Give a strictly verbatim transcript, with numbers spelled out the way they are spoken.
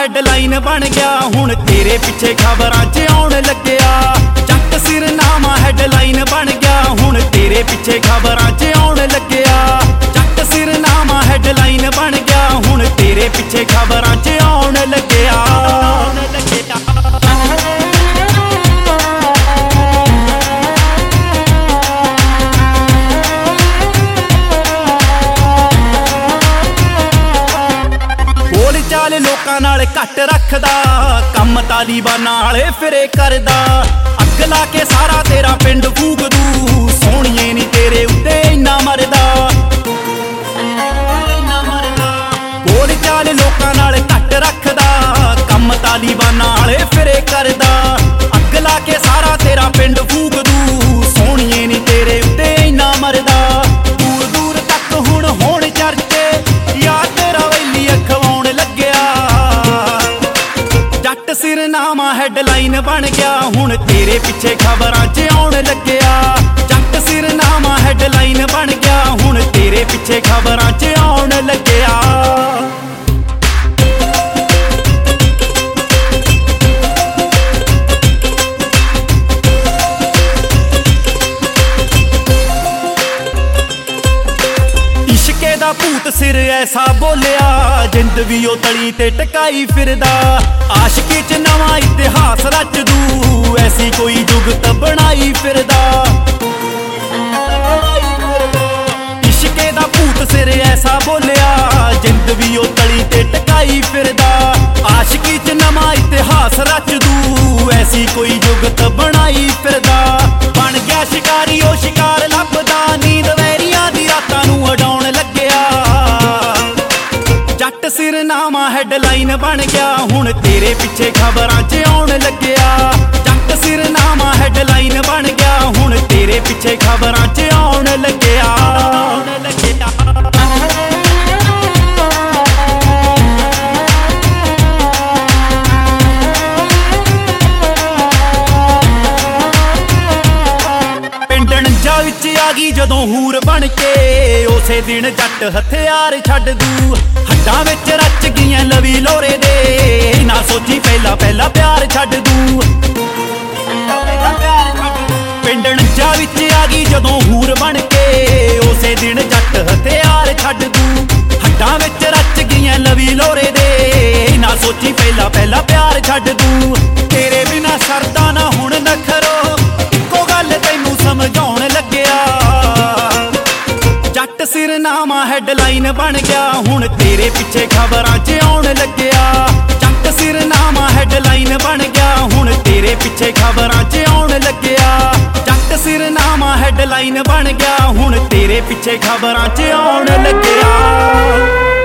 Headline ਬਣ ਗਿਆ ਹੁਣ ਤੇਰੇ ਪਿੱਛੇ ਖਬਰਾਂ 'ਚ ਆਉਣ ਲੱਗਿਆ। ਜੱਟ ਸਿਰਨਾਮਾ ਹੈਡਲਾਈਨ ਬਣ ਗਿਆ ਹੁਣ ਤੇਰੇ ਪਿੱਛੇ ਖਬਰਾਂ 'ਚ ਆਉਣ ਲੱਗਿਆ। ਜੱਟ ਸਿਰਨਾਮਾ ਹੈਡਲਾਈਨ ਬਣ ਗਿਆ ਹੁਣ ਤੇਰੇ ਪਿੱਛੇ ਖਬਰਾਂ 'ਚ ਆਉਣ ਲੱਗਿਆ। ਚਾਲ ਲੋਕਾਂ ਨਾਲ ਘੱਟ ਰੱਖਦਾ ਕੰਮ ਤਾਲੀਬਾਨਾਂ ਵਾਲੇ ਫਿਰੇ ਕਰਦਾ। ਅੱਗ ਲਾ ਕੇ ਸਾਰਾ ਤੇਰਾ ਪਿੰਡ ਫੂਕ ਦੂ ਸੋਹਣੀਏ ਨੀ ਤੇਰੇ ਉੱਤੇ ਇੰਨਾ ਮਰਦਾ। ਬੋਲ ਚਾਲ ਲੋਕਾਂ ਨਾਲ ਘੱਟ ਰੱਖਦਾ ਕੰਮ ਤਾਲੀਬਾਨਾਂ ਵਾਲੇ ਫਿਰੇ ਕਰਦਾ। ਅੱਗ ਲਾ ਕੇ ਸਾਰਾ ਤੇਰਾ ਪਿੰਡ ਫੂਕ ਦੂ ਸੋਹਣੀਏ ਨੀ ਤੇਰੇ ਉੱਤੇ ਇੰਨਾ ਮਰਦਾ। ਦੂਰ ਦੂਰ ਤੱਕ ਹੁਣ ਹੋਣ ਚਰਚੇ ਯਾਰ ਤੇਰਾ ਵੈਲੀ ਅਖਵਾਉਣ ਲੱਗਿਆ। ਜੱਟ ਸਿਰਨਾਮਾ ਹੈਡਲਾਈਨ ਬਣ ਗਿਆ ਹੁਣ ਤੇਰੇ ਪਿੱਛੇ ਖਬਰਾਂ 'ਚ ਆਉਣ ਲੱਗਿਆ। ਜੱਟ ਸਿਰਨਾਮਾ ਹੈਡਲਾਈਨ ਬਣ ਗਿਆ ਹੁਣ ਤੇਰੇ ਪਿੱਛੇ ਖਬਰਾਂ 'ਚ ਆਉਣ ਲੱਗਿਆ। ਇਸ਼ਕੇ ਦਾ ਭੂਤ ਸਿਰ ਐਸਾ ਬੋਲਿਆ ਜਿੰਦ ਵੀ ਉਹ ਤਲੀ ਤੇ ਟਕਾਈ ਫਿਰਦਾ। ਆਸ਼ਕੀ 'ਚ ਨਵਾਂ ਇਤਿਹਾਸ ਰਚ ਦੂ ਐਸੀ ਕੋਈ ਜੁਗਤ ਬਣਾਈ ਫਿਰਦਾ। ਇਸ਼ਕੇ ਦਾ ਭੂਤ ਸਿਰ ਐਸਾ ਬੋਲਿਆ ਜਿੰਦ ਵੀ ਉਹ ਤਲੀ ਤੇ ਟਕਾਈ ਫਿਰਦਾ। ਆਸ਼ਕੀ 'ਚ ਨਵਾਂ ਇਤਿਹਾਸ ਰਚ ਦੂ ਐਸੀ ਕੋਈ ਜੁਗਤ ਬਣਾਈ ਫਿਰਦਾ। ਬਣ ਗਿਆ ਸ਼ਿਕਾਰੀ ਉਹ ਸ਼ਿਕਾਰ ਲੱਭਦਾ ਨੀਂਦ ਵੈਰੀਆਂ ਦੀ ਰਾਤਾਂ ਨੂੰ ਉਡਾਉਣ ਲੱਗਿਆ। ਜੱਟ ਸਿਰਨਾਮਾ ਹੈਡਲਾਈਨ ਬਣ ਗਿਆ ਹੁਣ ਤੇਰੇ ਪਿੱਛੇ ਖਬਰਾਂ 'ਚ ਆਉਣ ਲੱਗਿਆ। ਜੱਟ ਸਿਰਨਾਮਾ ਹੈਡਲਾਈਨ ਬਣ ਗਿਆ ਹੁਣ ਤੇਰੇ ਪਿੱਛੇ ਖਬਰਾਂ 'ਚ ਆਉਣ ਲੱਗਿਆ। ਵਿੱਚ ਆ ਗਈ ਜਦੋਂ ਹੂਰ ਬਣ ਕੇ ਉਸੇ ਦਿਨ ਜੱਟ ਹਥਿਆਰ ਛੱਡ ਦੂ। ਹੱਡਾਂ ਵਿੱਚ ਰਚ ਗਈਆਂ ਲਵੀ ਲੋਰੇ ਦੇ ਨਾ ਸੋਚੀ ਪਹਿਲਾ ਪਹਿਲਾ ਪਿਆਰ ਛੱਡ ਦੂ। ਪਿੰਡ ਨੱਜਾ ਵਿੱਚ ਆ ਗਈ ਜਦੋਂ ਹੂਰ ਬਣ ਕੇ ਉਸੇ ਦਿਨ ਜੱਟ ਹਥਿਆਰ ਛੱਡ ਦੂ। ਹੱਡਾਂ ਵਿੱਚ ਰਚ ਗਈਆਂ ਲਵੀ ਲੋਰੇ ਦੇ ਨਾ ਸੋਚੀ ਪਹਿਲਾ ਪਹਿਲਾ ਪਿਆਰ ਛੱਡ ਦੂ। ਤੇਰੇ ਬਿਨਾ ਸਰਦਾ ਨਾ ਹੁਣ ਨਖਰੋ ਇੱਕੋ ਗੱਲ ਤੈਨੂੰ ਸਮਝਾਉਣ ਲੱਗਿਆ। ਜੱਟ ਸਿਰਨਾਮਾ ਹੈਡਲਾਈਨ ਬਣ ਗਿਆ ਹੁਣ ਤੇਰੇ ਪਿੱਛੇ ਖਬਰਾਂ 'ਚ ਆਉਣ ਲੱਗਿਆ। ਜੱਟ ਸਿਰਨਾਮਾ ਹੈਡਲਾਈਨ ਬਣ ਗਿਆ ਹੁਣ ਤੇਰੇ ਪਿੱਛੇ ਖਬਰਾਂ 'ਚ ਆਉਣ ਲੱਗਿਆ। ਜੱਟ ਸਿਰਨਾਮਾ ਹੈਡਲਾਈਨ ਬਣ ਗਿਆ ਹੁਣ ਤੇਰੇ ਪਿੱਛੇ ਖਬਰਾਂ 'ਚ ਆਉਣ ਲੱਗਿਆ।